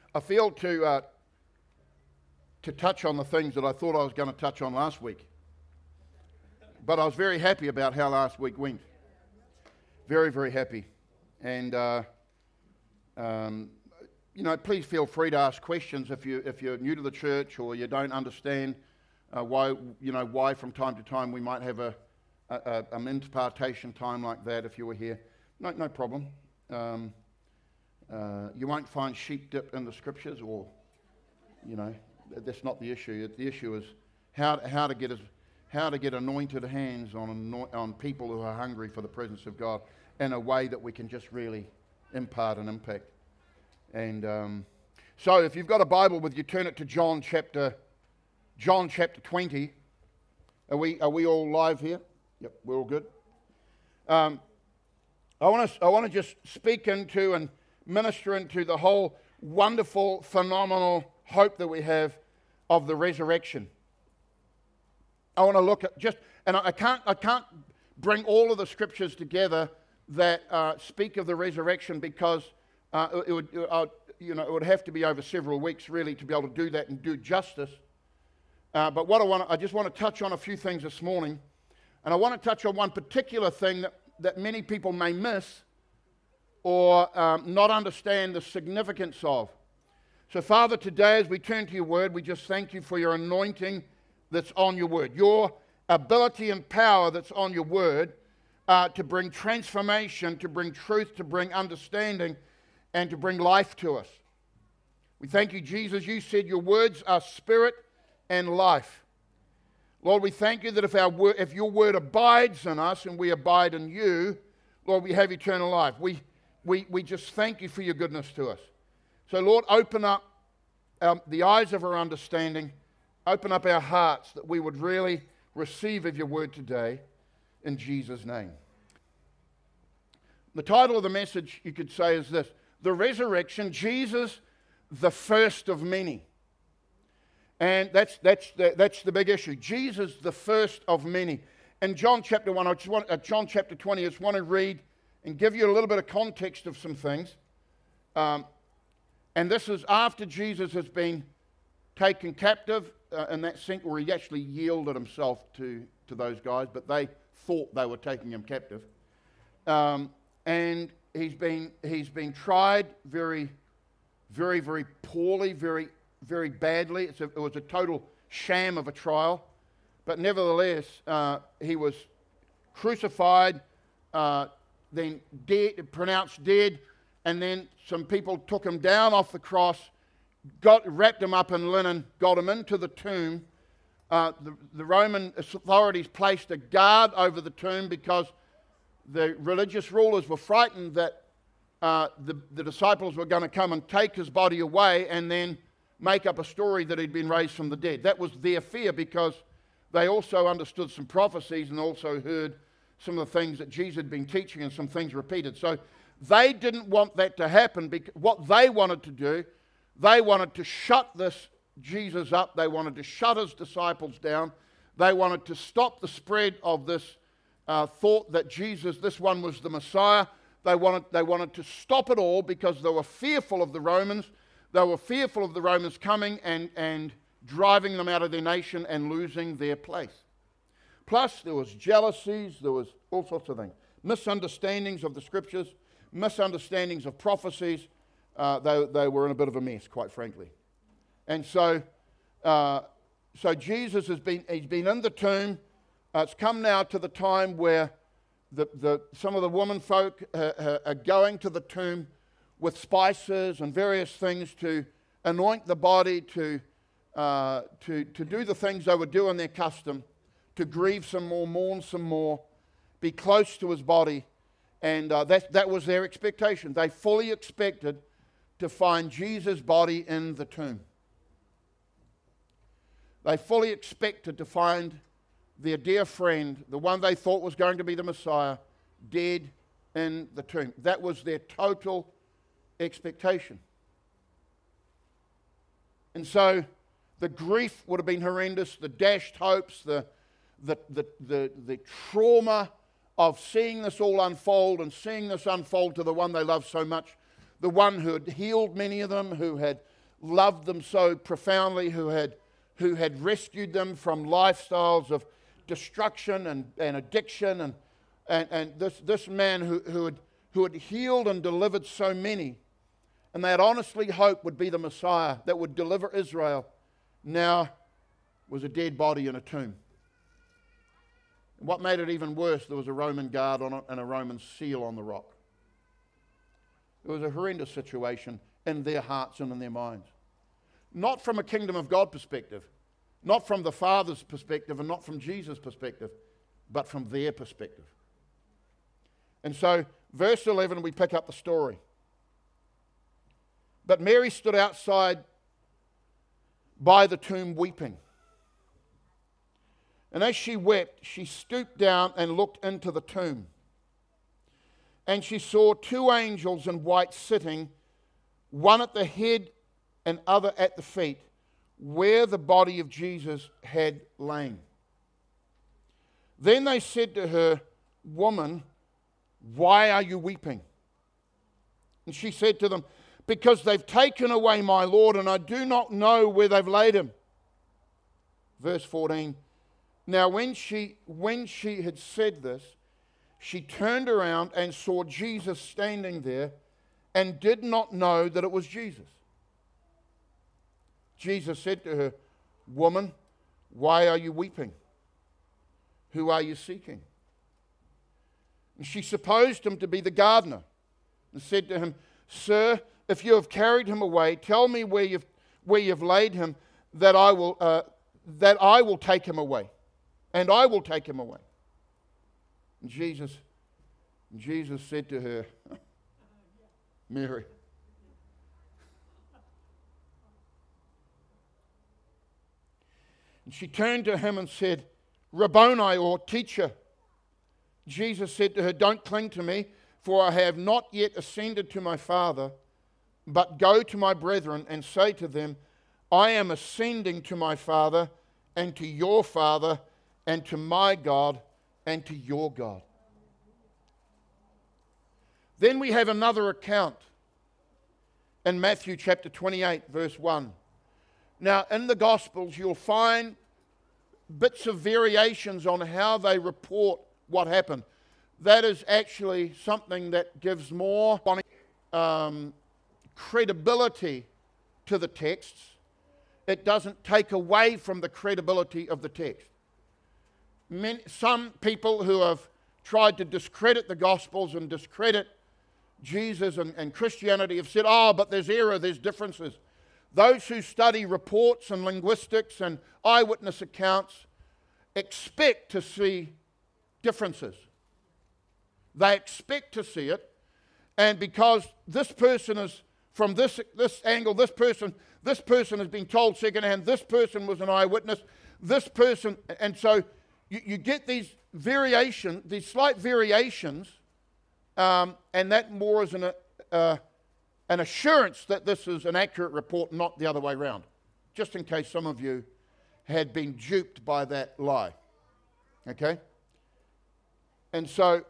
I feel to touch on the things that I thought I was going to touch on last week. But I was very happy about how last week went. Very, very happy. And, please feel free to ask questions if you're new to the church or you don't understand why from time to time we might have an impartation time like that if you were here. No problem. You won't find sheep dip in the scriptures or, that's not the issue. The issue is how to get anointed hands on people who are hungry for the presence of God in a way that we can just really impart and impact. And so if you've got a Bible with you, turn it to John chapter 20. Are we all live here? Yep, we're all good. I want to just speak into and minister into the whole wonderful, phenomenal hope that we have of the resurrection. I want to look at and I can't bring all of the scriptures together that speak of the resurrection because it would have to be over several weeks really to be able to do that and do justice. But I just want to touch on a few things this morning, and I want to touch on one particular thing that many people may miss or not understand the significance of. So, Father, today as we turn to your word, we just thank you for your anointing that's on your word, your ability and power that's on your word to bring transformation, to bring truth, to bring understanding, and to bring life to us. We thank you, Jesus. You said your words are spirit and life. Lord, we thank you that if your word abides in us and we abide in you, Lord, we have eternal life. We just thank you for your goodness to us. So, Lord, open up the eyes of our understanding, open up our hearts that we would really receive of your word today in Jesus' name. The title of the message, you could say, is this: The Resurrection, Jesus, the first of many. And that's the big issue. Jesus, the first of many. In John chapter 1, John chapter 20, I just want to read and give you a little bit of context of some things. And this is after Jesus has been taken captive in that sense, where he actually yielded himself to those guys, but they thought they were taking him captive. And he's been tried very, very, very poorly, very, very badly. It was a total sham of a trial. But nevertheless, he was crucified, then pronounced dead, and then some people took him down off the cross, wrapped him up in linen, got him into the tomb. The Roman authorities placed a guard over the tomb because the religious rulers were frightened that the disciples were going to come and take his body away and then make up a story that he'd been raised from the dead. That was their fear because they also understood some prophecies and also heard some of the things that Jesus had been teaching and some things repeated. So they didn't want that to happen. What they wanted to do, they wanted to shut this Jesus up. They wanted to shut his disciples down. They wanted to stop the spread of this thought that Jesus, this one was the Messiah. They wanted to stop it all because they were fearful of the Romans. They were fearful of the Romans coming and driving them out of their nation and losing their place. Plus, there was jealousies, there was all sorts of things. Misunderstandings of the scriptures, misunderstandings of prophecies. They were in a bit of a mess, quite frankly. And so Jesus he's been in the tomb. It's come now to the time where some of the women folk are going to the tomb with spices and various things to anoint the body, to do the things they would do in their custom, to grieve some more, mourn some more, be close to his body. And that was their expectation. They fully expected to find Jesus' body in the tomb. They fully expected to find their dear friend, the one they thought was going to be the Messiah, dead in the tomb. That was their total expectation. And so the grief would have been horrendous, the dashed hopes, the trauma of seeing this all unfold and seeing this unfold to the one they loved so much, the one who had healed many of them, who had loved them so profoundly, who had rescued them from lifestyles of destruction and addiction, and this man who had healed and delivered so many, and they had honestly hoped would be the Messiah that would deliver Israel, now was a dead body in a tomb. What made it even worse, there was a Roman guard on it and a Roman seal on the rock. It was a horrendous situation in their hearts and in their minds. Not from a kingdom of God perspective, not from the Father's perspective and not from Jesus' perspective, but from their perspective. And so, verse 11, we pick up the story. But Mary stood outside by the tomb weeping. And as she wept, she stooped down and looked into the tomb. And she saw two angels in white sitting, one at the head and other at the feet, where the body of Jesus had lain. Then they said to her, "Woman, why are you weeping?" And she said to them, "Because they've taken away my Lord, and I do not know where they've laid him." Verse 14. Now when she had said this, she turned around and saw Jesus standing there and did not know that it was Jesus. Jesus said to her, "Woman, why are you weeping? Who are you seeking?" And she supposed him to be the gardener and said to him, "Sir, if you have carried him away, tell me where you've laid him, that I will take him away, and I will take him away." And Jesus said to her, "Mary." And she turned to him and said, "Rabboni," or teacher. Jesus said to her, "Don't cling to me, for I have not yet ascended to my Father, but go to my brethren and say to them, I am ascending to my Father and to your Father and to my God and to your God." Then we have another account in Matthew chapter 28, verse 1. Now, in the Gospels, you'll find bits of variations on how they report what happened. That is actually something that gives more credibility to the texts. It doesn't take away from the credibility of the text. Some people who have tried to discredit the Gospels and discredit Jesus and Christianity have said, but there's error, there's differences. Those who study reports and linguistics and eyewitness accounts expect to see differences. They expect to see it, and because this person is from this angle, this person has been told secondhand, this person was an eyewitness, this person, and so you get these variations, these slight variations, and that more is an assurance that this is an accurate report, not the other way around, just in case some of you had been duped by that lie. Okay? And so,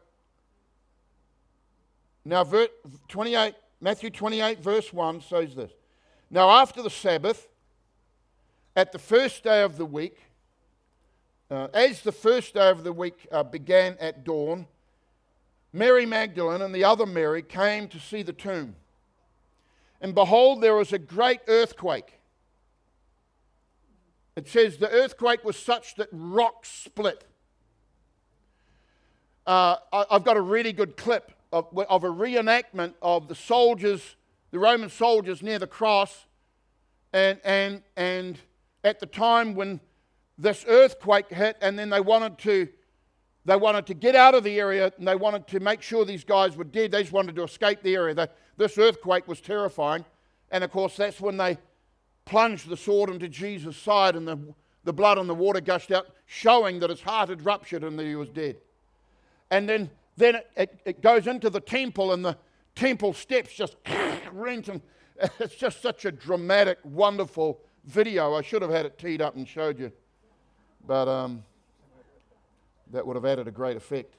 now Matthew 28, verse 1 says this. Now after the Sabbath, at the first day of the week, as the first day of the week began at dawn, Mary Magdalene and the other Mary came to see the tomb. And behold, there was a great earthquake. It says the earthquake was such that rocks split. I've got a really good clip of a reenactment of the soldiers, the Roman soldiers near the cross, and at the time when this earthquake hit, and then they wanted to get out of the area, and they wanted to make sure these guys were dead. They just wanted to escape the area. This earthquake was terrifying, and of course that's when they plunged the sword into Jesus' side, and the blood and the water gushed out, showing that his heart had ruptured and that he was dead. And then it goes into the temple, and the temple steps just rent, and it's just such a dramatic, wonderful video. I should have had it teed up and showed you, but that would have added a great effect.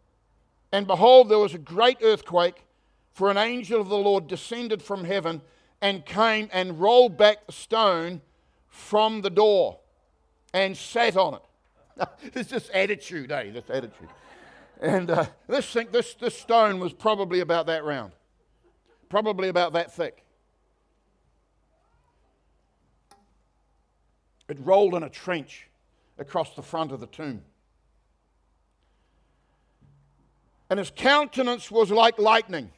And behold, there was a great earthquake, for an angel of the Lord descended from heaven and came and rolled back the stone from the door and sat on it. There's this attitude, this attitude. And this stone was probably about that round, probably about that thick. It rolled in a trench across the front of the tomb. And his countenance was like lightning.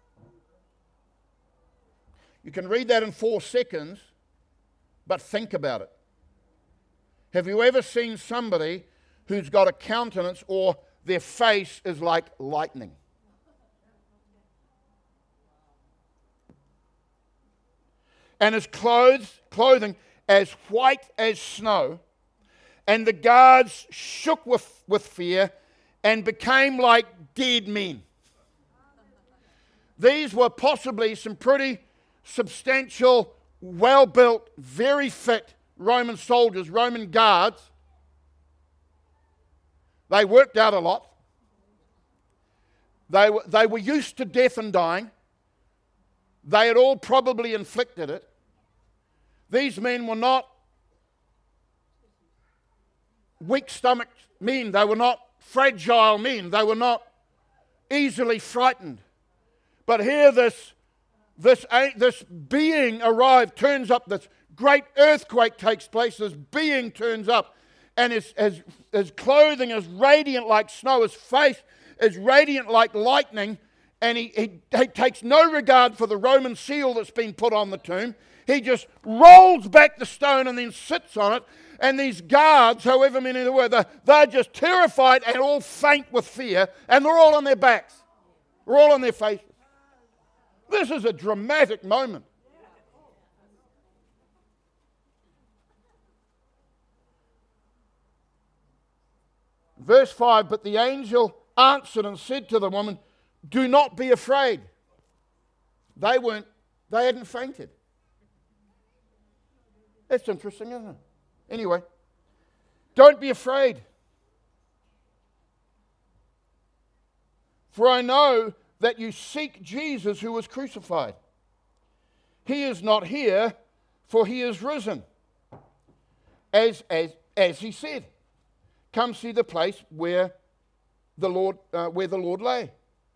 You can read that in 4 seconds, but think about it. Have you ever seen somebody who's got a countenance or their face is like lightning? And his clothing as white as snow, and the guards shook with fear and became like dead men. These were possibly some pretty substantial, well-built, very fit Roman soldiers, Roman guards. They worked out a lot. They were used to death and dying. They had all probably inflicted it. These men were not weak-stomached men. They were not fragile men. They were not easily frightened. But here this being arrived, turns up, this great earthquake takes place, this being turns up, and his clothing is radiant like snow, his face is radiant like lightning, and he takes no regard for the Roman seal that's been put on the tomb. He just rolls back the stone and then sits on it. And these guards, however many there were, they're just terrified and all faint with fear. And they're all on their backs. They're all on their faces. This is a dramatic moment. Verse 5, but the angel answered and said to the woman, do not be afraid. They hadn't fainted. That's interesting, isn't it? Anyway, don't be afraid. For I know that you seek Jesus who was crucified. He is not here, for he is risen. As he said, come see the place where the Lord lay.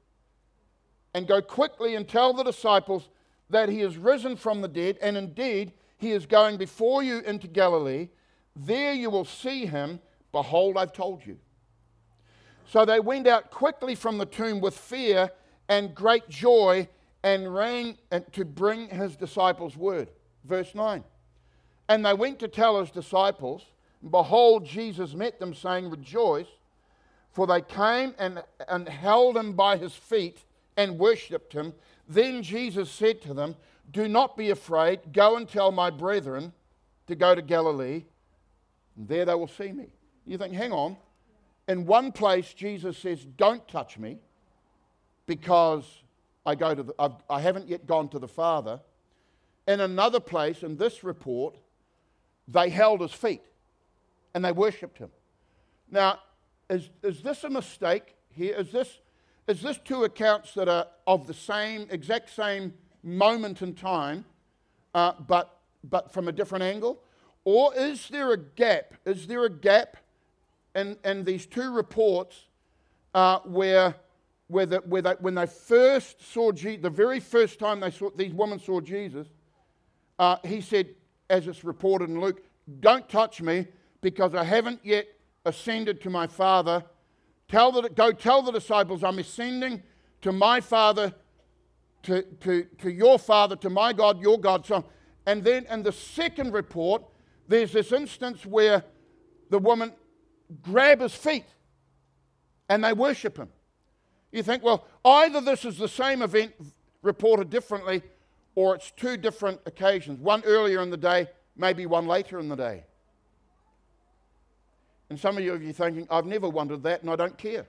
And go quickly and tell the disciples that he is risen from the dead, and indeed he is going before you into Galilee. There you will see him. Behold, I've told you. So they went out quickly from the tomb with fear and great joy and ran to bring his disciples word. Verse 9. And they went to tell his disciples. Behold, Jesus met them, saying, rejoice. For they came and held him by his feet and worshipped him. Then Jesus said to them, do not be afraid. Go and tell my brethren to go to Galilee. And there they will see me. You think, hang on. In one place, Jesus says, don't touch me because I haven't yet gone to the Father. In another place, in this report, they held his feet and they worshipped him. Now, is this a mistake here? Is this two accounts that are of the exact same moment in time, but from a different angle? Or is there a gap? Is there a gap in these two reports when they first saw Jesus, the very first time these women saw Jesus, he said, as it's reported in Luke, don't touch me because I haven't yet ascended to my Father. Go tell the disciples I'm ascending to my Father, to your Father, to my God, your God. So, and then in the second report, there's this instance where the woman grab his feet and they worship him. You think, well, either this is the same event reported differently, or it's two different occasions. One earlier in the day, maybe one later in the day. And some of you are thinking, I've never wondered that and I don't care.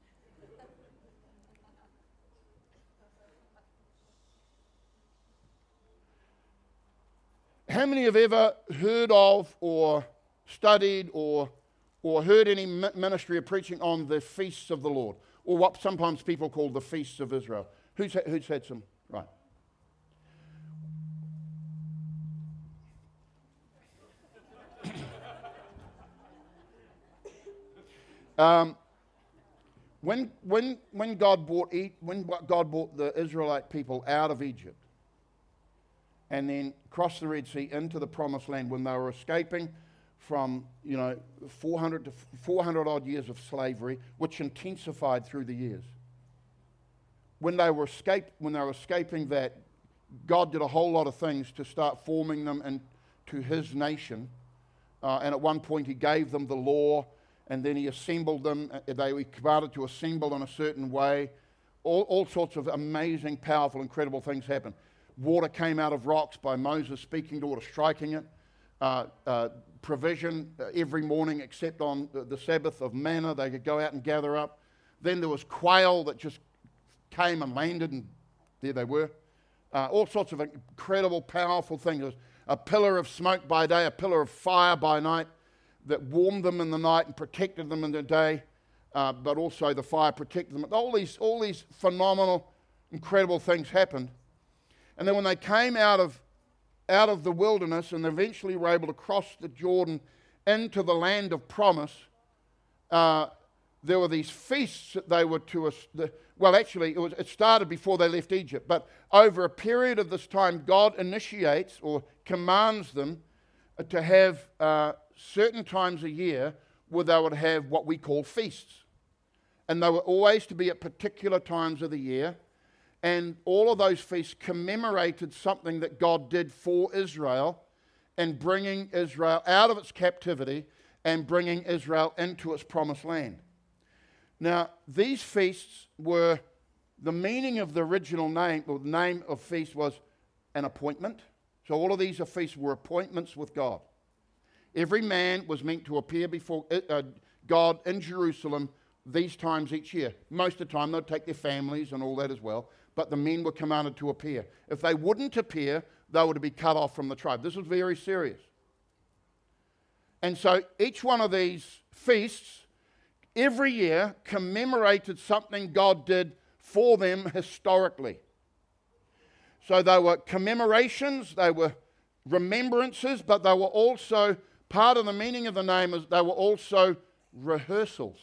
How many have ever heard of or studied or heard any ministry or preaching on the feasts of the Lord, or what sometimes people call the feasts of Israel? Who's had some? Right. When God brought the Israelite people out of Egypt and then crossed the Red Sea into the Promised Land, when they were escaping from 400 odd years of slavery, which intensified through the years. When they were escaping that, God did a whole lot of things to start forming them into His nation. And at one point He gave them the law, and then He assembled them. They started to assemble in a certain way. All sorts of amazing, powerful, incredible things happened. Water came out of rocks by Moses speaking to water, striking it. Provision every morning except on the Sabbath of manna they could go out and gather up. Then there was quail that just came and landed, and there they were. All sorts of incredible, powerful things. There was a pillar of smoke by day, a pillar of fire by night that warmed them in the night and protected them in the day, but also the fire protected them. All these phenomenal, incredible things happened. And then when they came out of the wilderness and eventually were able to cross the Jordan into the land of promise, there were these feasts that they were to us. It started before they left Egypt, but over a period of this time, God initiates or commands them to have certain times a year where they would have what we call feasts. And they were always to be at particular times of the year. And all of those feasts commemorated something that God did for Israel and bringing Israel out of its captivity and bringing Israel into its promised land. Now, these feasts were, the meaning of the original name, or the name of feast was an appointment. So all of these feasts were appointments with God. Every man was meant to appear before God in Jerusalem these times each year. Most of the time they'd take their families and all that as well, but the men were commanded to appear. If they wouldn't appear, they were to be cut off from the tribe. This was very serious. And so each one of these feasts every year commemorated something God did for them historically. So they were commemorations, they were remembrances, but they were also, part of the meaning of the name is they were also rehearsals.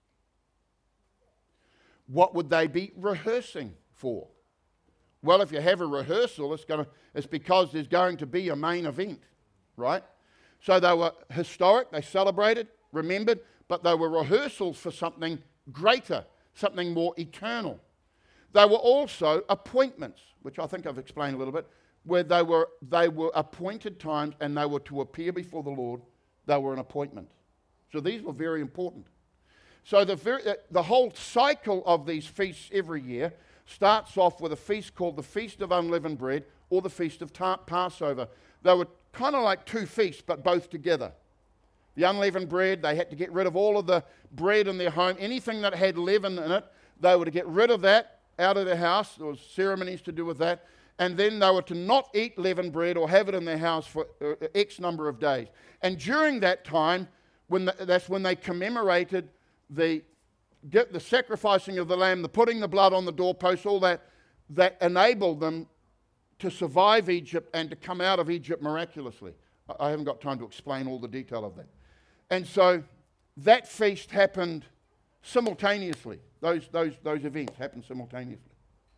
What would they be rehearsing for? Well, if you have a rehearsal, it's because there's going to be a main event, right? So they were historic, they celebrated, remembered, but they were rehearsals for something greater, something more eternal. They were also appointments, which I think I've explained a little bit, where they were appointed times and they were to appear before the Lord. They were an appointment. So these were very important. So the whole cycle of these feasts every year starts off with a feast called the Feast of Unleavened Bread or the Feast of Passover. They were kind of like two feasts, but both together. The unleavened bread, they had to get rid of all of the bread in their home. Anything that had leaven in it, they were to get rid of that out of their house. There was ceremonies to do with that. And then they were to not eat leavened bread or have it in their house for X number of days. And during that time, that's when they commemorated the sacrificing of the lamb, the putting the blood on the doorposts, all that enabled them to survive Egypt and to come out of Egypt miraculously. I haven't got time to explain all the detail of that. And so that feast happened simultaneously. Those events happened simultaneously.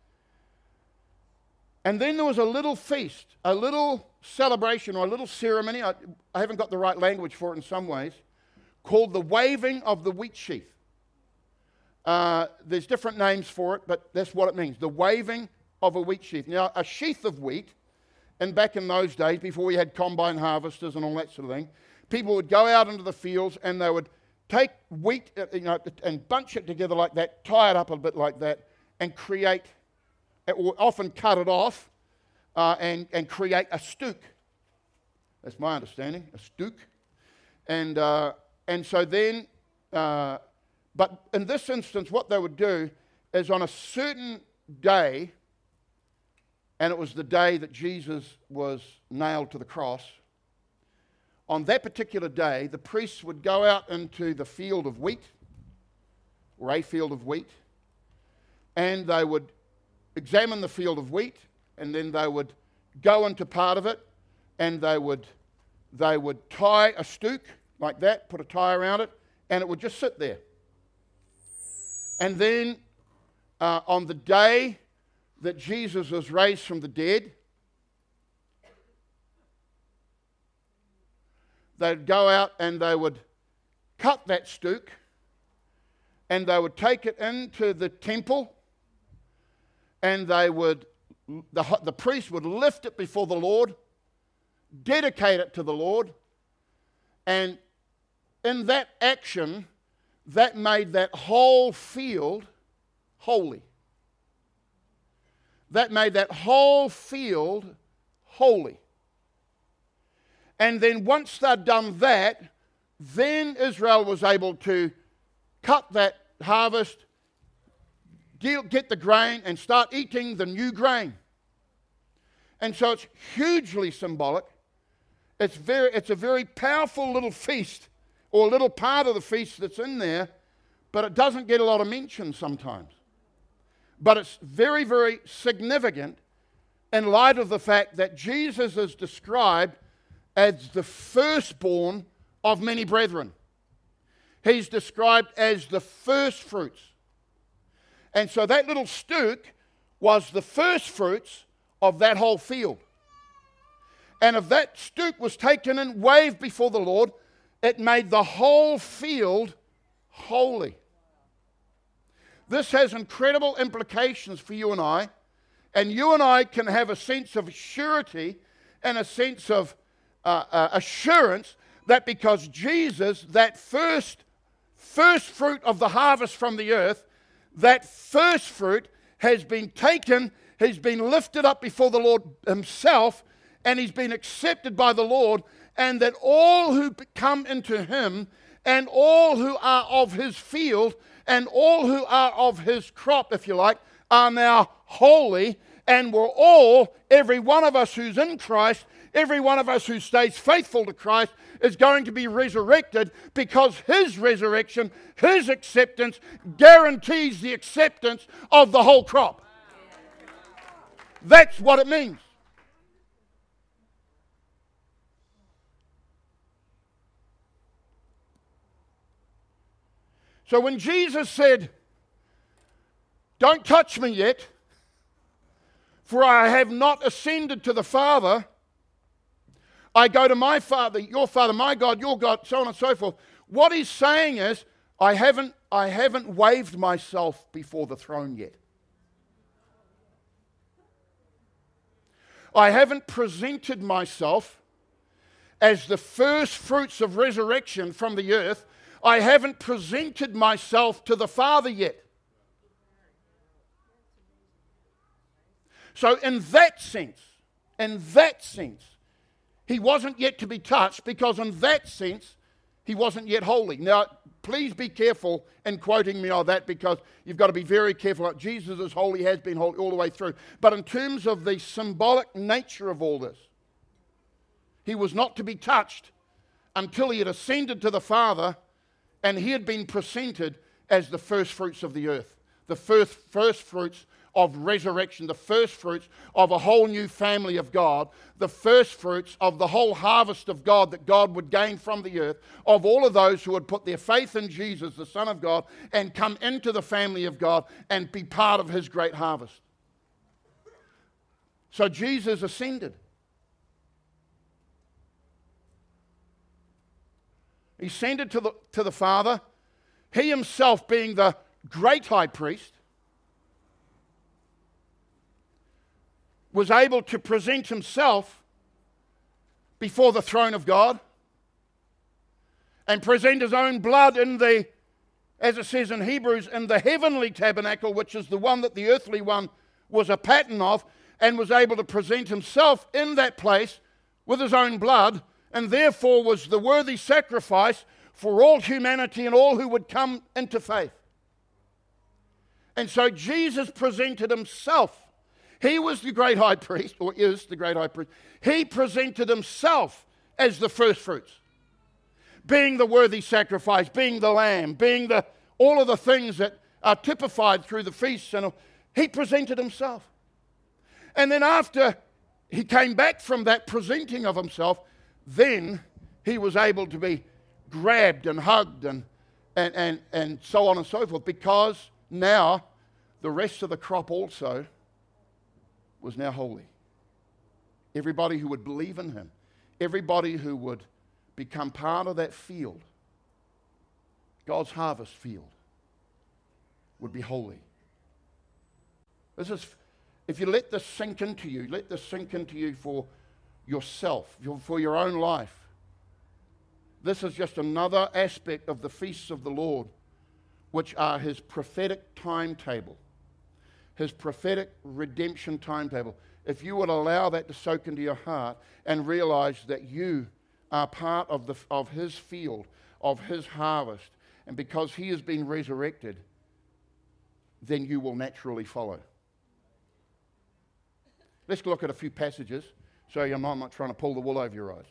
And then there was a little feast, a little celebration or a little ceremony, I haven't got the right language for it in some ways, called the waving of the wheat sheaf. There's different names for it, but that's what it means, the waving of a wheat sheaf. Now, a sheaf of wheat, and back in those days, before we had combine harvesters and all that sort of thing, people would go out into the fields and they would take wheat and bunch it together like that, tie it up a bit like that, and create, or often cut it off, and create a stook. That's my understanding, a stook. And so then, but in this instance, what they would do is on a certain day, and it was the day that Jesus was nailed to the cross, on that particular day, the priests would go out into the field of wheat, or a field of wheat, and they would examine the field of wheat, and then they would go into part of it, and they would tie a stook like that, put a tie around it, and it would just sit there. And then on the day that Jesus was raised from the dead, they'd go out and they would cut that stook, and they would take it into the temple, and they would, the priest would lift it before the Lord, dedicate it to the Lord, and in that action, that made that whole field holy. That made that whole field holy. And then once they'd done that, then Israel was able to cut that harvest, get the grain, and start eating the new grain. And so it's hugely symbolic. It's a very powerful little feast, or a little part of the feast that's in there, but it doesn't get a lot of mention sometimes. But it's very, very significant in light of the fact that Jesus is described as the firstborn of many brethren. He's described as the first fruits. And so that little stook was the first fruits of that whole field. And if that stook was taken and waved before the Lord, it made the whole field holy. This has incredible implications for you and I can have a sense of surety and a sense of assurance that because Jesus, that first fruit of the harvest from the earth, that first fruit has been taken, has been lifted up before the Lord himself, and he's been accepted by the Lord, and that all who come into him and all who are of his field and all who are of his crop, if you like, are now holy, and we're all, every one of us who's in Christ, every one of us who stays faithful to Christ is going to be resurrected, because his resurrection, his acceptance, guarantees the acceptance of the whole crop. That's what it means. So when Jesus said, "Don't touch me yet, for I have not ascended to the Father. I go to my Father, your Father, my God, your God," so on and so forth. What he's saying is, I haven't waved myself before the throne yet. I haven't presented myself as the first fruits of resurrection from the earth. I haven't presented myself to the Father yet. So in that sense, he wasn't yet to be touched, because in that sense, he wasn't yet holy. Now, please be careful in quoting me on that, because you've got to be very careful. Jesus is holy, has been holy all the way through. But in terms of the symbolic nature of all this, he was not to be touched until he had ascended to the Father, and he had been presented as the first fruits of the earth, the first fruits of resurrection, the first fruits of a whole new family of God, the first fruits of the whole harvest of God that God would gain from the earth, of all of those who would put their faith in Jesus, the Son of God, and come into the family of God and be part of his great harvest. So Jesus ascended. He ascended to the Father, he himself being the great high priest, was able to present himself before the throne of God and present his own blood in the, as it says in Hebrews, in the heavenly tabernacle, which is the one that the earthly one was a pattern of, and was able to present himself in that place with his own blood, and therefore was the worthy sacrifice for all humanity and all who would come into faith. And so Jesus presented himself. He was the great high priest, or is the great high priest. He presented himself as the first fruits, being the worthy sacrifice, being the lamb, being all of the things that are typified through the feasts. And he presented himself. And then after he came back from that presenting of himself, then he was able to be grabbed and hugged and so on and so forth, because Now, the rest of the crop also was now holy. Everybody who would believe in him, everybody who would become part of that field, God's harvest field, would be holy. This is, if you let this sink into you, let this sink into you for yourself, for your own life. This is just another aspect of the feasts of the Lord, which are his prophetic timetable, his prophetic redemption timetable. If you would allow that to soak into your heart and realize that you are part of his field, of his harvest, and because he has been resurrected, then you will naturally follow. Let's look at a few passages so I'm not trying to pull the wool over your eyes.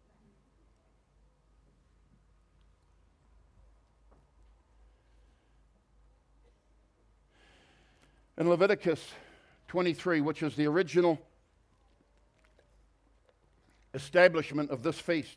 In Leviticus 23, which is the original establishment of this feast.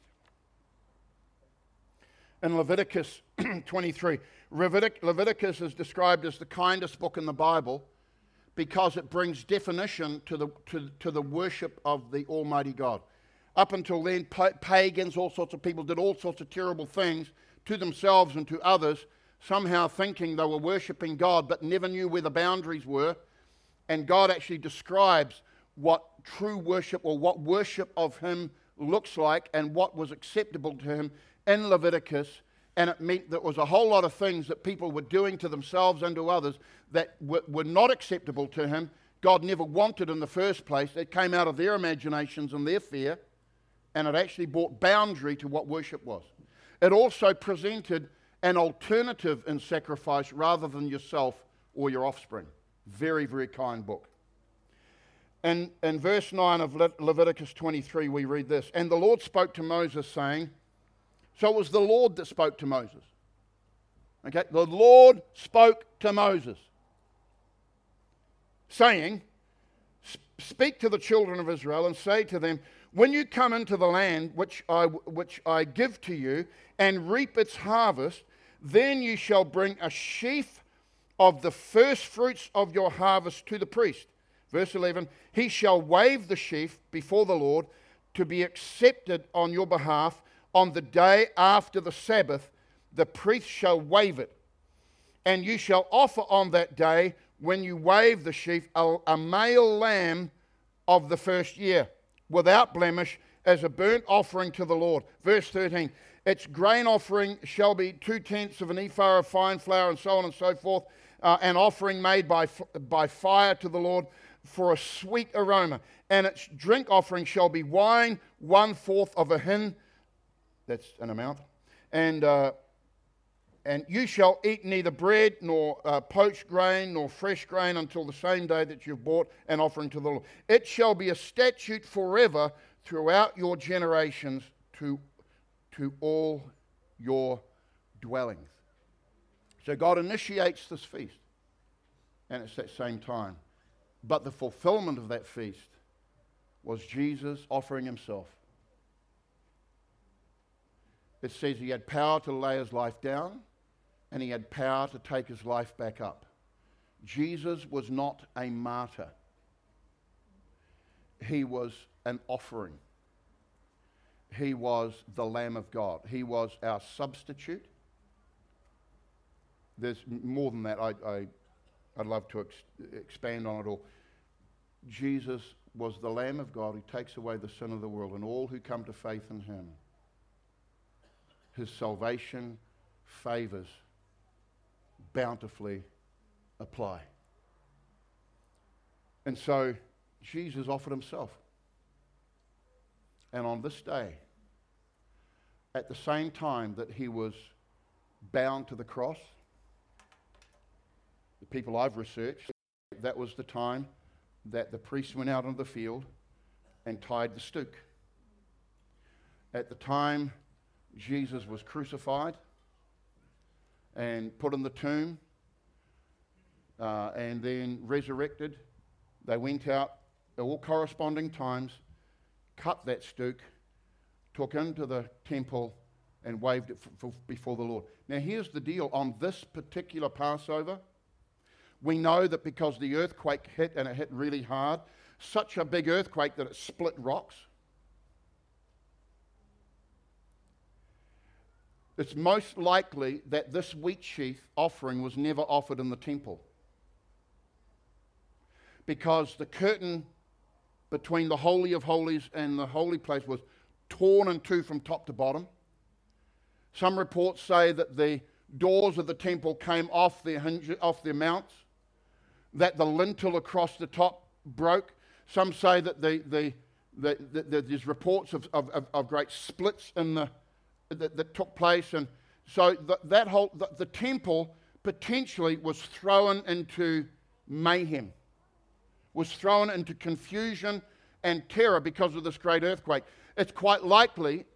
In Leviticus 23, Leviticus is described as the kindest book in the Bible because it brings definition to the worship of the Almighty God. Up until then, pagans, all sorts of people did all sorts of terrible things to themselves and to others, somehow thinking they were worshipping God, but never knew where the boundaries were. And God actually describes what true worship, or what worship of him looks like, and what was acceptable to him in Leviticus. And it meant there was a whole lot of things that people were doing to themselves and to others that were not acceptable to him. God never wanted in the first place. It came out of their imaginations and their fear, and it actually brought boundary to what worship was. It also presented an alternative in sacrifice rather than yourself or your offspring. Very, very kind book. In verse 9 of Leviticus 23, we read this: "And the Lord spoke to Moses, saying," so it was the Lord that spoke to Moses. Okay, the Lord spoke to Moses, saying, "Speak to the children of Israel and say to them, when you come into the land which I give to you and reap its harvest, then you shall bring a sheaf of the first fruits of your harvest to the priest." Verse 11, "He shall wave the sheaf before the Lord to be accepted on your behalf on the day after the Sabbath. The priest shall wave it. And you shall offer on that day, when you wave the sheaf, a male lamb of the first year, without blemish, as a burnt offering to the Lord." Verse 13, "Its grain offering shall be 2/10 of an ephah of fine flour," and so on and so forth, "an offering made by fire to the Lord for a sweet aroma. And its drink offering shall be wine, 1/4 of a hin," that's an amount, "and you shall eat neither bread nor poached grain nor fresh grain until the same day that you've brought an offering to the Lord. It shall be a statute forever throughout your generations to all your dwellings." So God initiates this feast, and it's that same time. But the fulfillment of that feast was Jesus offering himself. It says he had power to lay his life down, and he had power to take his life back up. Jesus was not a martyr. He was an offering. He was the Lamb of God. He was our substitute. There's more than that. I'd love to expand on it all. Jesus was the Lamb of God who takes away the sin of the world, and all who come to faith in him, his salvation favors bountifully apply. And so Jesus offered himself. And on this day, at the same time that he was bound to the cross, the people I've researched, that was the time that the priest went out into the field and tied the stook. At the time Jesus was crucified and put in the tomb and then resurrected, they went out at all corresponding times, cut that stook, took into the temple and waved it before the Lord. Now here's the deal. On this particular Passover, We know that because the earthquake hit, and it hit really hard, such a big earthquake that it split rocks. It's most likely that this wheat sheaf offering was never offered in the temple, because the curtain between the Holy of Holies and the holy place was torn in two from top to bottom. Some reports say that the doors of the temple came off their hinges, off their mounts, that the lintel across the top broke. Some say that there's reports of great splits in that took place, and so the temple potentially was thrown into mayhem, was thrown into confusion and terror because of this great earthquake. It's quite likely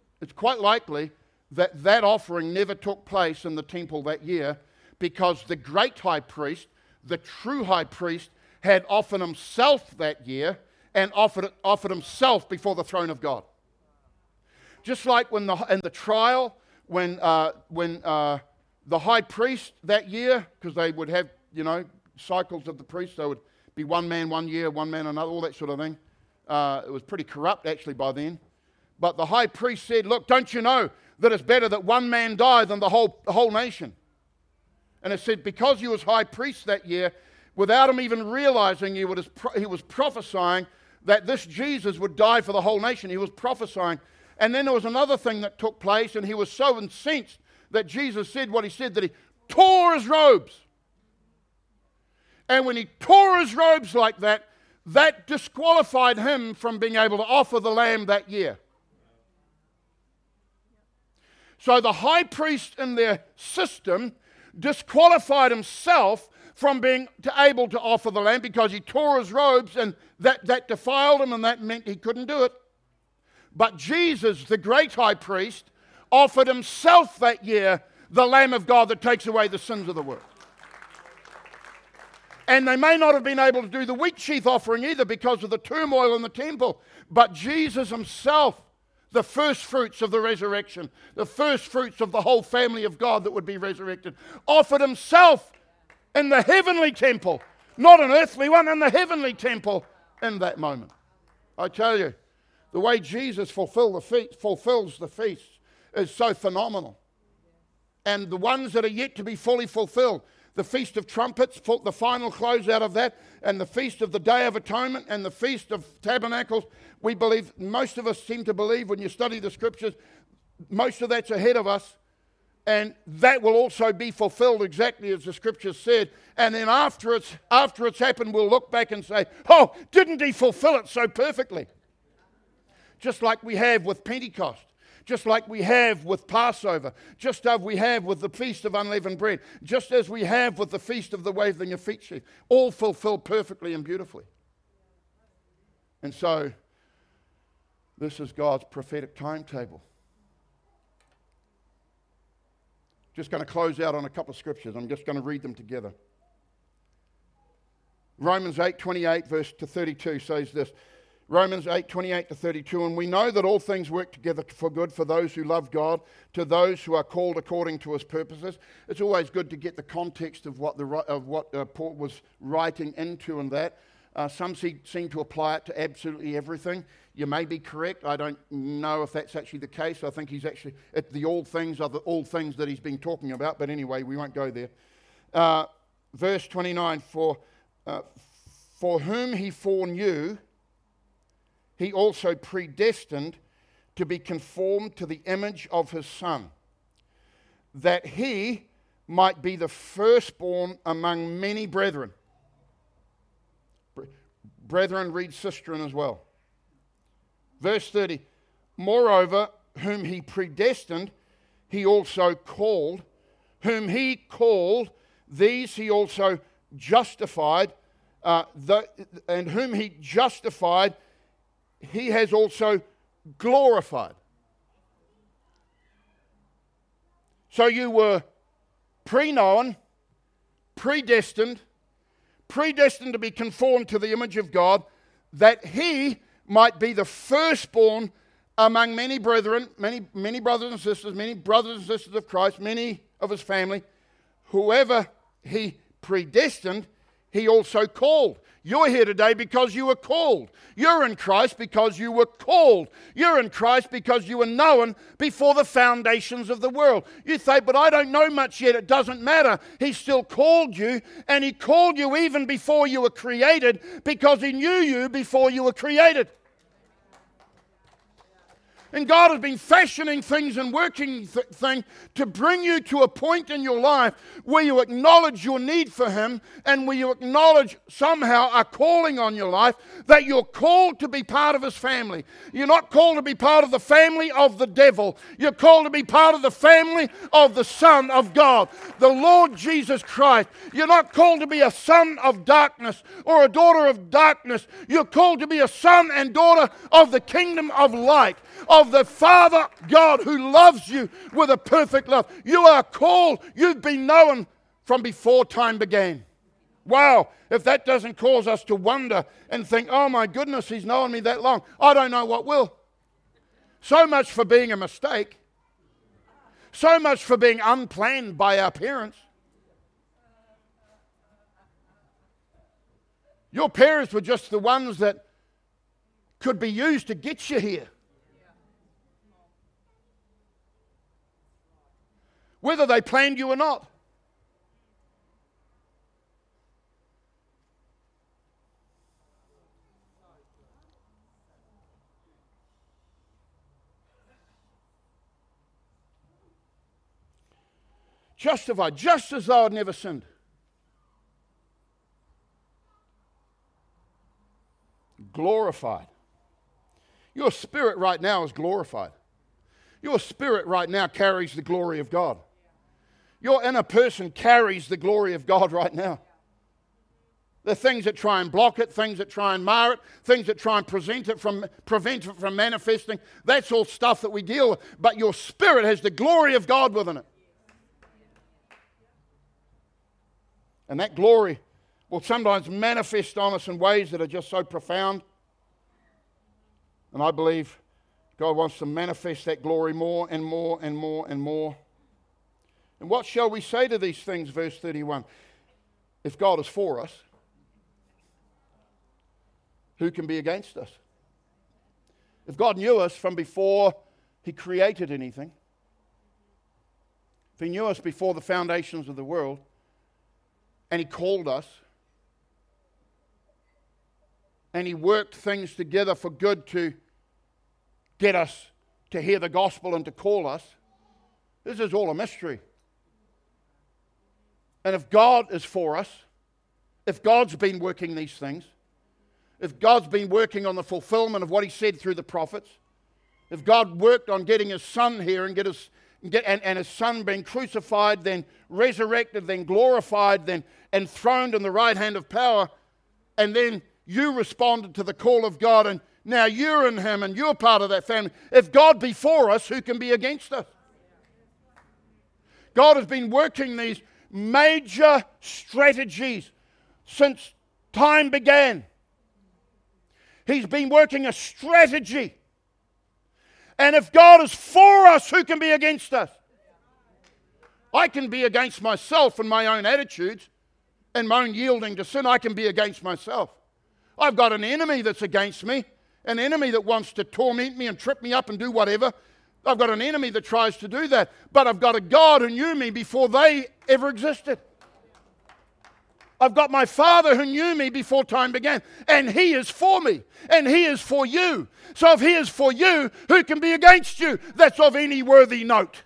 that offering never took place in the temple that year, because the great high priest, the true high priest, had offered himself that year and offered himself before the throne of God. Just like in the trial, when the high priest that year, because they would have, cycles of the priests, they would be one man 1 year, one man another, all that sort of thing. It was pretty corrupt actually by then. But the high priest said, look, don't you know that it's better that one man die than the whole nation? And it said because he was high priest that year, without him even realizing, he was prophesying that this Jesus would die for the whole nation. He was prophesying. And then there was another thing that took place, and he was so incensed that Jesus said what he said, that he tore his robes. And when he tore his robes like that, that disqualified him from being able to offer the lamb that year. So the high priest in their system disqualified himself from being able to offer the lamb because he tore his robes, and that defiled him, and that meant he couldn't do it. But Jesus, the great high priest, offered himself that year the Lamb of God that takes away the sins of the world. And they may not have been able to do the wheat sheaf offering either because of the turmoil in the temple, but Jesus himself, the first fruits of the resurrection, the first fruits of the whole family of God that would be resurrected, offered himself in the heavenly temple, not an earthly one, in the heavenly temple in that moment. I tell you, the way Jesus fulfills the feast is so phenomenal. And the ones that are yet to be fully fulfilled, the Feast of Trumpets, the final close out of that, and the Feast of the Day of Atonement, and the Feast of Tabernacles, we believe, most of us seem to believe when you study the Scriptures, most of that's ahead of us. And that will also be fulfilled exactly as the Scriptures said. And then after it's happened, we'll look back and say, oh, didn't he fulfill it so perfectly? Just like we have with Pentecost, just like we have with Passover, just as we have with the Feast of Unleavened Bread, just as we have with the Feast of the Waving of Feet sheaf, all fulfilled perfectly and beautifully. And so, this is God's prophetic timetable. Just going to close out on a couple of scriptures. I'm just going to read them together. Romans 8:28 verse to 32 says this. Romans 8:28 to 32, and we know that all things work together for good for those who love God, to those who are called according to his purposes. It's always good to get the context of what Paul was writing into, and that. Some seem to apply it to absolutely everything. You may be correct. I don't know if that's actually the case. I think the all things are the all things that he's been talking about, but anyway, we won't go there. Verse 29, for whom he foreknew, he also predestined to be conformed to the image of his Son, that he might be the firstborn among many brethren. Brethren read sistren as well. Verse 30, moreover, whom he predestined, he also called. Whom he called, these he also justified. And whom he justified, he has also glorified. So you were pre-known, predestined to be conformed to the image of God, that he might be the firstborn among many brethren, many brothers and sisters, many brothers and sisters of Christ, many of his family. Whoever he predestined, He also called. You're here today because you were called. You're in Christ because you were called. You're in Christ because you were known before the foundations of the world. You say, but I don't know much yet. It doesn't matter. He still called you, and He called you even before you were created because He knew you before you were created. And God has been fashioning things and working things to bring you to a point in your life where you acknowledge your need for Him, and where you acknowledge somehow a calling on your life, that you're called to be part of His family. You're not called to be part of the family of the devil. You're called to be part of the family of the Son of God, the Lord Jesus Christ. You're not called to be a son of darkness or a daughter of darkness. You're called to be a son and daughter of the kingdom of light, of the Father God who loves you with a perfect love. You are called. You've been known from before time began. Wow, if that doesn't cause us to wonder and think, oh my goodness, He's known me that long, I don't know what will. So much for being a mistake. So much for being unplanned by our parents. Your parents were just the ones that could be used to get you here. Whether they planned you or not. Justified, just as though I'd never sinned. Glorified. Your spirit right now is glorified. Your spirit right now carries the glory of God. Your inner person carries the glory of God right now. The things that try and block it, things that try and mar it, things that try and prevent it from manifesting, that's all stuff that we deal with. But your spirit has the glory of God within it. And that glory will sometimes manifest on us in ways that are just so profound. And I believe God wants to manifest that glory more and more and more and more. And what shall we say to these things, verse 31? If God is for us, who can be against us? If God knew us from before He created anything, if He knew us before the foundations of the world, and He called us, and He worked things together for good to get us to hear the gospel and to call us, this is all a mystery. And if God is for us, if God's been working these things, if God's been working on the fulfillment of what He said through the prophets, if God worked on getting His Son here and and His Son being crucified, then resurrected, then glorified, then enthroned in the right hand of power, and then you responded to the call of God, and now you're in Him and you're part of that family. If God be for us, who can be against us? God has been working these major strategies since time began. He's been working a strategy. And if God is for us, who can be against us? I can be against myself and my own attitudes and my own yielding to sin. I can be against myself. I've got an enemy that's against me, an enemy that wants to torment me and trip me up and do whatever. I've got an enemy that tries to do that, but I've got a God who knew me before they ever existed. I've got my Father who knew me before time began, and He is for me, and He is for you. So if He is for you, who can be against you? That's of any worthy note.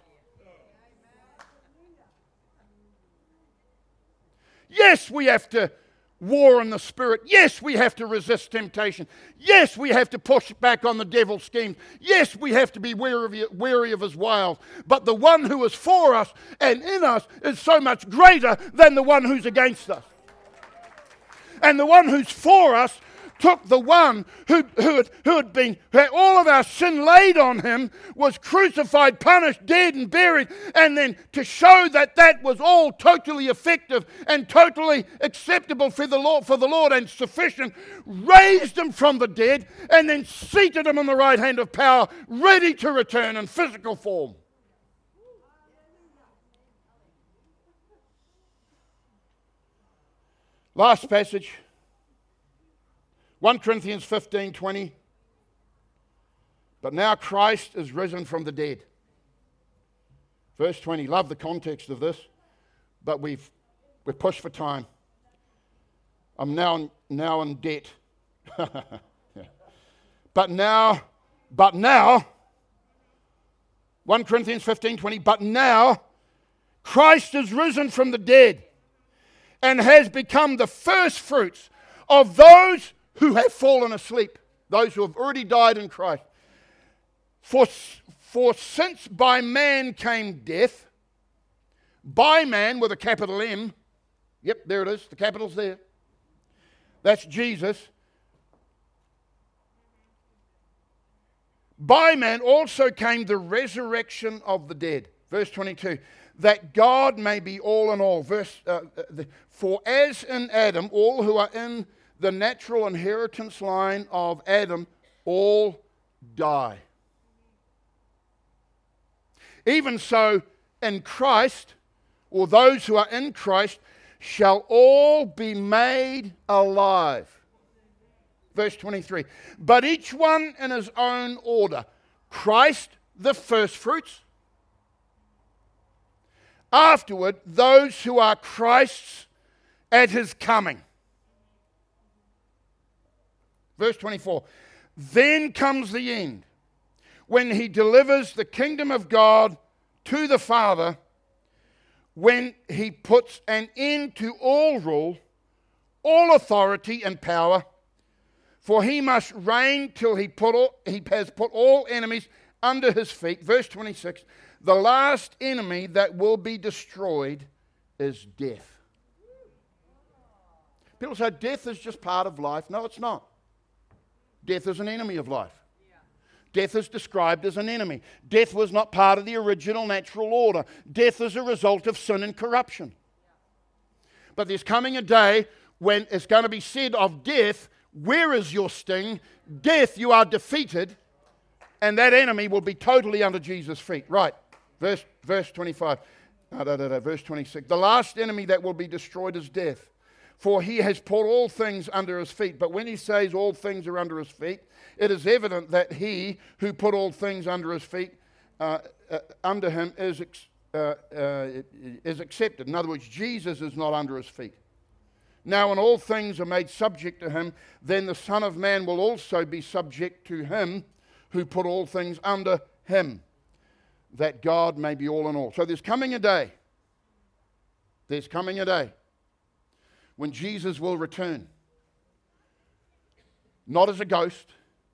Yes, we have to war in the Spirit. Yes, we have to resist temptation. Yes, we have to push back on the devil's schemes. Yes, we have to be wary of his wiles. But the one who is for us and in us is so much greater than the one who's against us. And the one who's for us took the one who had all of our sin laid on Him, was crucified, punished, dead and buried, and then to show that that was all totally effective and totally acceptable for the Lord and sufficient, raised Him from the dead and then seated Him on the right hand of power, ready to return in physical form. Last passage. 1 Corinthians 15:20. But now Christ is risen from the dead. Verse 20. Love the context of this, but we're pushed for time. I'm now in debt. Yeah. But now, 1 Corinthians 15:20, but now Christ is risen from the dead and has become the first fruits of those who have fallen asleep, those who have already died in Christ. For since by man came death, by man with a capital M, yep, there it is, the capital's there. That's Jesus. By man also came the resurrection of the dead. Verse 22. That God may be all in all. For as in Adam, all who are in the natural inheritance line of Adam, all die. Even so, in Christ, or those who are in Christ, shall all be made alive. Verse 23. But each one in his own order. Christ, the firstfruits. Afterward, those who are Christ's at his coming. Verse 24. Then comes the end, when he delivers the kingdom of God to the Father, when he puts an end to all rule, all authority and power, for he must reign till he has put all enemies under his feet. Verse 26, the last enemy that will be destroyed is death. People say death is just part of life. No, it's not. Death is an enemy of life. Death is described as an enemy. Death was not part of the original natural order. Death is a result of sin and corruption. But there's coming a day when it's going to be said of death, where is your sting? Death, you are defeated, and that enemy will be totally under Jesus' feet. Right, verse 25. Verse 26. The last enemy that will be destroyed is death, for he has put all things under his feet. But when he says all things are under his feet, it is evident that he who put all things under his feet, under him, is accepted. In other words, Jesus is not under his feet. Now when all things are made subject to him, then the Son of Man will also be subject to him who put all things under him, that God may be all in all. So there's coming a day when Jesus will return, not as a ghost,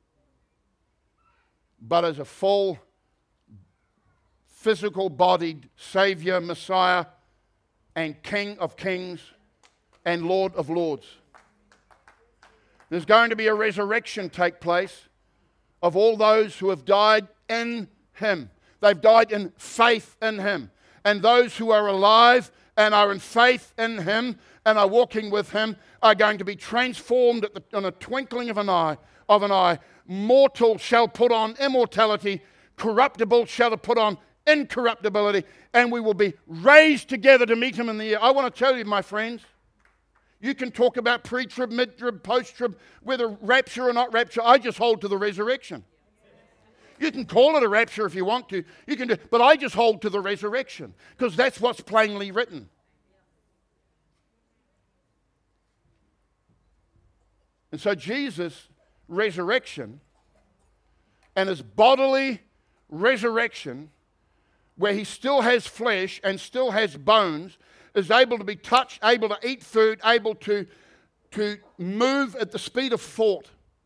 but as a full, physical-bodied Savior, Messiah, and King of kings, and Lord of lords. There's going to be a resurrection take place of all those who have died in him. They've died in faith in him. And those who are alive and are in faith in him and are walking with him are going to be transformed in a twinkling of an eye. Mortal shall put on immortality, corruptible shall put on incorruptibility, and we will be raised together to meet him in the air. I want to tell you, my friends, you can talk about pre-trib, mid-trib, post-trib, whether rapture or not rapture. I just hold to the resurrection. You can call it a rapture if you want to. You can do, but I just hold to the resurrection because that's what's plainly written. And so Jesus' resurrection and his bodily resurrection, where he still has flesh and still has bones, is able to be touched, able to eat food, able to move at the speed of thought,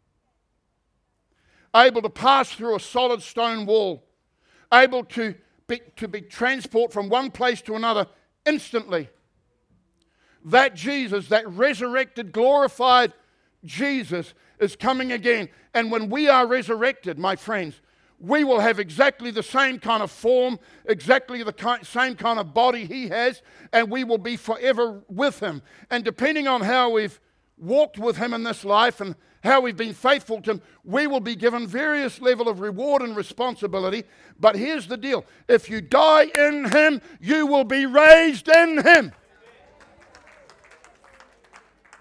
able to pass through a solid stone wall, able to be transported from one place to another instantly. That Jesus, that resurrected, glorified Jesus is coming again. And when we are resurrected, my friends, we will have exactly the same kind of form, exactly the same kind of body he has, and we will be forever with him. And depending on how we've walked with him in this life and how we've been faithful to him, we will be given various level of reward and responsibility. But here's the deal. If you die in him, you will be raised in him.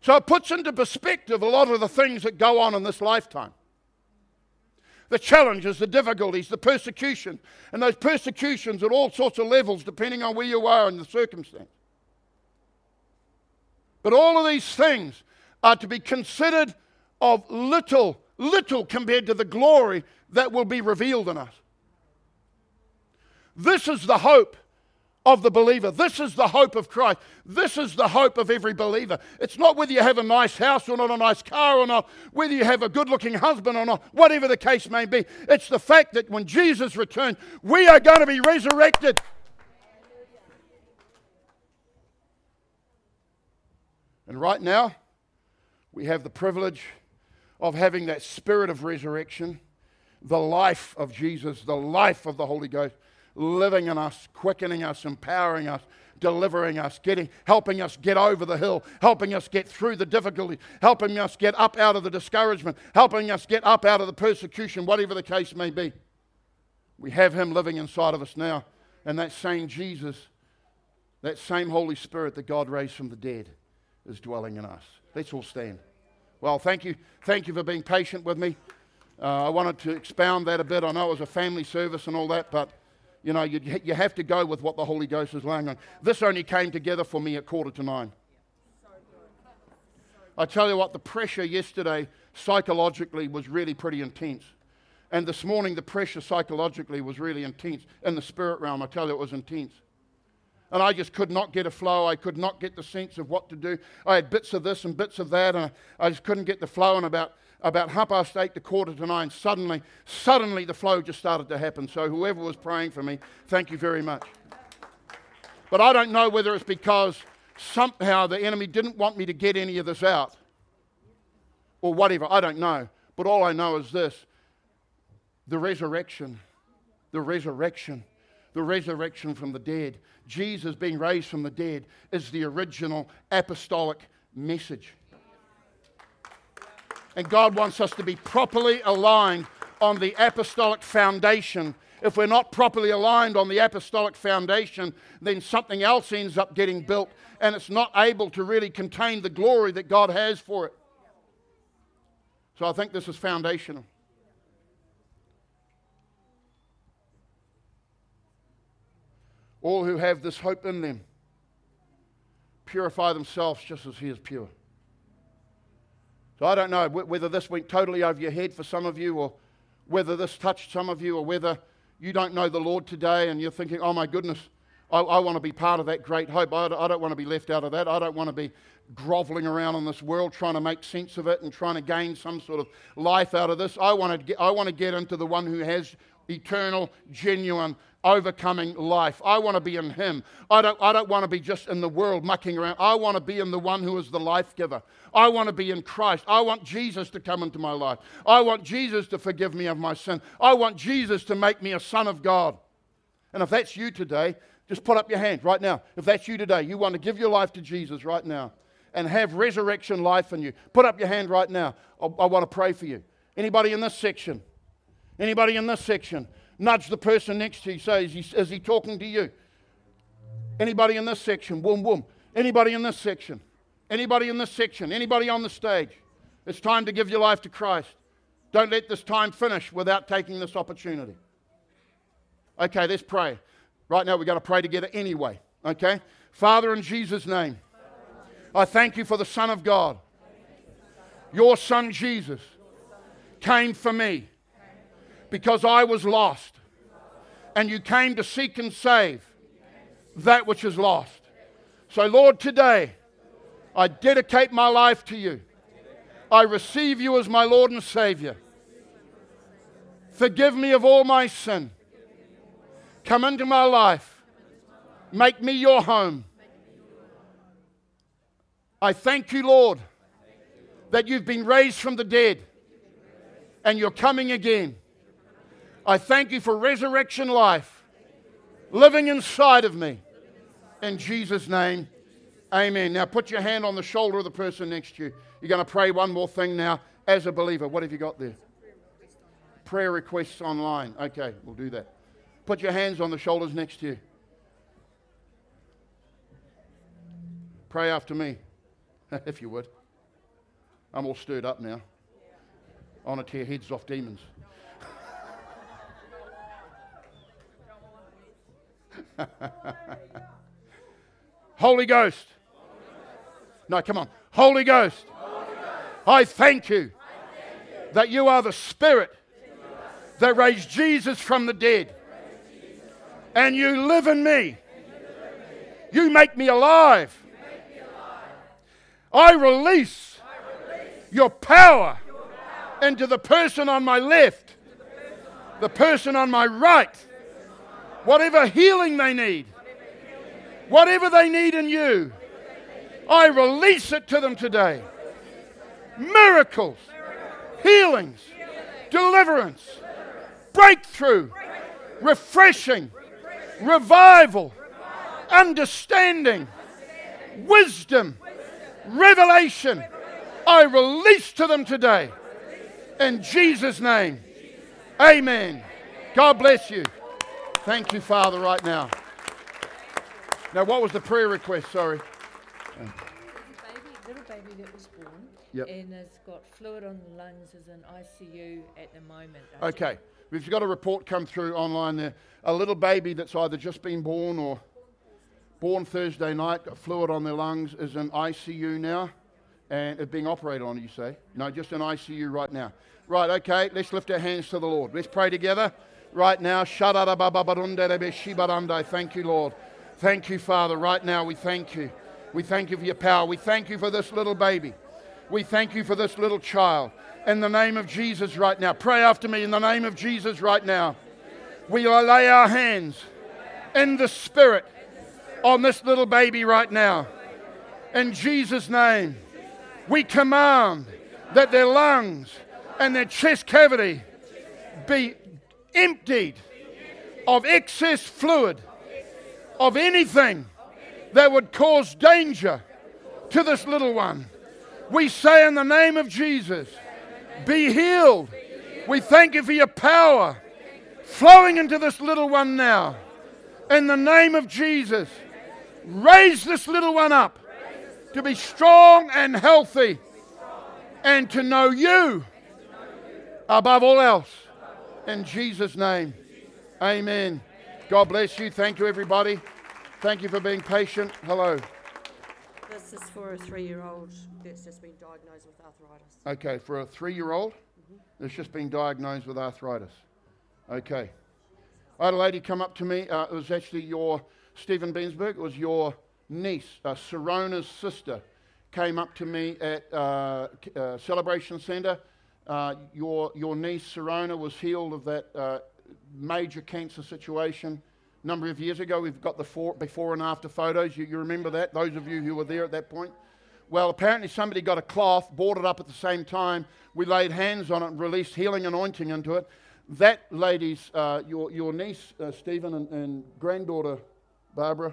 So it puts into perspective a lot of the things that go on in this lifetime. The challenges, the difficulties, the persecution, and those persecutions at all sorts of levels depending on where you are and the circumstance. But all of these things are to be considered of little compared to the glory that will be revealed in us. This is the hope of the believer. This is the hope of Christ. This is the hope of every believer. It's not whether you have a nice house or not, a nice car or not, whether you have a good-looking husband or not, whatever the case may be. It's the fact that when Jesus returns, we are going to be resurrected. And right now, we have the privilege of having that spirit of resurrection, the life of Jesus, the life of the Holy Ghost, living in us, quickening us, empowering us, delivering us, helping us get over the hill, helping us get through the difficulty, helping us get up out of the discouragement, helping us get up out of the persecution, whatever the case may be. We have Him living inside of us now, and that same Jesus, that same Holy Spirit that God raised from the dead is dwelling in us. Let's all stand. Well, thank you for being patient with me. I wanted to expound that a bit. I know it was a family service and all that, but you know, you have to go with what the Holy Ghost is laying on. This only came together for me at 8:45. I tell you what, the pressure yesterday psychologically was really pretty intense. And this morning, the pressure psychologically was really intense. In the spirit realm, I tell you, it was intense. And I just could not get a flow. I could not get the sense of what to do. I had bits of this and bits of that, and I just couldn't get the flow. And about 8:30 to 8:45, suddenly the flow just started to happen. So whoever was praying for me, thank you very much. But I don't know whether it's because somehow the enemy didn't want me to get any of this out or whatever. I don't know. But all I know is this: the resurrection from the dead, Jesus being raised from the dead, is the original apostolic message. And God wants us to be properly aligned on the apostolic foundation. If we're not properly aligned on the apostolic foundation, then something else ends up getting built, and it's not able to really contain the glory that God has for it. So I think this is foundational. All who have this hope in them purify themselves just as He is pure. So I don't know whether this went totally over your head for some of you, or whether this touched some of you, or whether you don't know the Lord today and you're thinking, oh my goodness, I want to be part of that great hope. I don't want to be left out of that. I don't want to be groveling around in this world trying to make sense of it and trying to gain some sort of life out of this. I want to get into the one who has eternal, genuine, overcoming life. I want to be in Him. I don't want to be just in the world mucking around. I want to be in the one who is the life giver. I want to be in Christ. I want Jesus to come into my life. I want Jesus to forgive me of my sin. I want Jesus to make me a son of God. And if that's you today, just put up your hand right now. If that's you today, you want to give your life to Jesus right now and have resurrection life in you, put up your hand right now. I want to pray for you. Anybody in this section? Anybody in this section? Nudge the person next to you. Say, is he talking to you? Anybody in this section? Boom, boom. Anybody in this section? Anybody in this section? Anybody on the stage? It's time to give your life to Christ. Don't let this time finish without taking this opportunity. Okay, let's pray. Right now we've got to pray together anyway. Okay? Father, in Jesus' name, I thank you for the Son of God. Your Son Jesus came for me because I was lost. And you came to seek and save that which is lost. So Lord, today, I dedicate my life to you. I receive you as my Lord and Savior. Forgive me of all my sin. Come into my life. Make me your home. I thank you, Lord, that you've been raised from the dead and you're coming again. I thank you for resurrection life living inside of me. In Jesus' name, amen. Now put your hand on the shoulder of the person next to you. You're going to pray one more thing now as a believer. What have you got there? Prayer requests online. Okay, we'll do that. Put your hands on the shoulders next to you. Pray after me, if you would. I'm all stirred up now. I want to tear heads off demons. Holy Ghost. No, come on. Holy Ghost. I thank you that you are the Spirit that raised Jesus from the dead. And you live in me. You make me alive. I release your power into the person on my left, the person on my right. Whatever healing they need, whatever they need in you, I release it to them today. Miracles, healings, deliverance, breakthrough, refreshing, revival, understanding, wisdom, revelation, I release to them today. In Jesus' name, amen. God bless you. Thank you, Father, right now. Now, what was the prayer request? Sorry. Little baby that was born, Yep. and has got fluid on the lungs, is in ICU at the moment. Okay, we've got a report come through online there. A little baby that's either just been born or born Thursday night, got fluid on their lungs, is in ICU now, and it's being operated on, you say? No, just in ICU right now. Right, okay, let's lift our hands to the Lord. Let's pray together right now. Thank you, Lord. Thank you, Father. Right now, we thank you. We thank you for your power. We thank you for this little baby. We thank you for this little child. In the name of Jesus right now. Pray after me in the name of Jesus right now. We lay our hands in the Spirit on this little baby right now. In Jesus' name, we command that their lungs and their chest cavity be emptied of excess fluid, of anything that would cause danger to this little one. We say in the name of Jesus, be healed. We thank you for your power flowing into this little one now. In the name of Jesus, raise this little one up to be strong and healthy and to know you above all else. In Jesus' name, amen. God bless you. Thank you, everybody. Thank you for being patient. Hello. This is for a 3-year-old that's just been diagnosed with arthritis. Okay, for a 3-year-old that's just been diagnosed with arthritis. Okay. I had a lady come up to me. It was actually your, Stephen Bensberg, it was your niece, Sirona's sister, came up to me at Celebration Centre. Your niece, Sirona, was healed of that major cancer situation a number of years ago. We've got the before and after photos. You remember that, those of you who were there at that point? Well, apparently somebody got a cloth, bought it up at the same time. We laid hands on it and released healing anointing into it. That lady's, your niece, Stephen, and granddaughter, Barbara,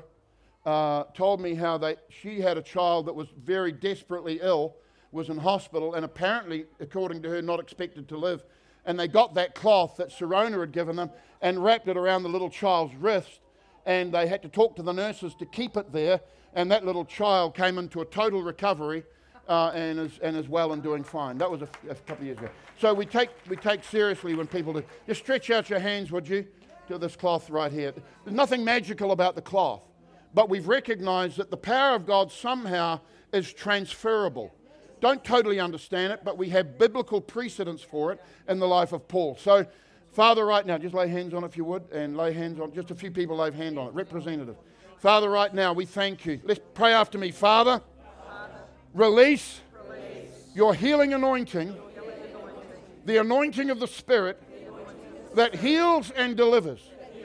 told me how she had a child that was very desperately ill, was in hospital, and apparently, according to her, not expected to live. And they got that cloth that Sirona had given them and wrapped it around the little child's wrist, and they had to talk to the nurses to keep it there, and that little child came into a total recovery and is well and doing fine. That was a couple of years ago. So we take seriously when people do. Just stretch out your hands, would you, to this cloth right here. There's nothing magical about the cloth, but we've recognized that the power of God somehow is transferable. Don't totally understand it, but we have biblical precedents for it in the life of Paul. So, Father, right now, just lay hands on it if you would, and lay hands on, just a few people lay hand on it, representative. Father, right now, we thank you. Let's pray after me. Father, release your healing anointing, the anointing of the Spirit that heals and delivers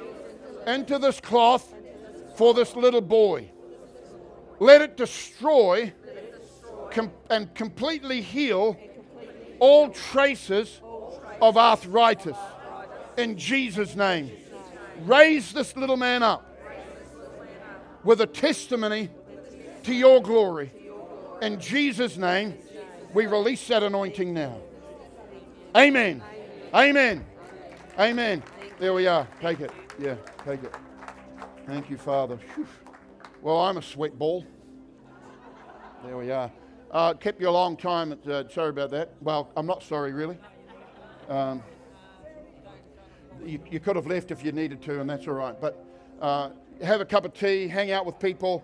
into this cloth for this little boy. Let it destroy and completely heal all traces of arthritis. In Jesus' name. Raise this little man up with a testimony to your glory. In Jesus' name, we release that anointing now. Amen. Amen. Amen. There we are. Take it. Yeah, take it. Thank you, Father. Whew. Well, I'm a sweat ball. There we are. Kept you a long time. Sorry about that. Well, I'm not sorry, really. You could have left if you needed to, and that's all right. But have a cup of tea, hang out with people.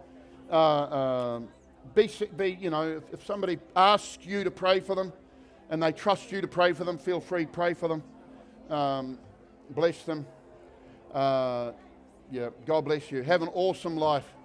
If somebody asks you to pray for them, and they trust you to pray for them, feel free, pray for them. Bless them. God bless you. Have an awesome life.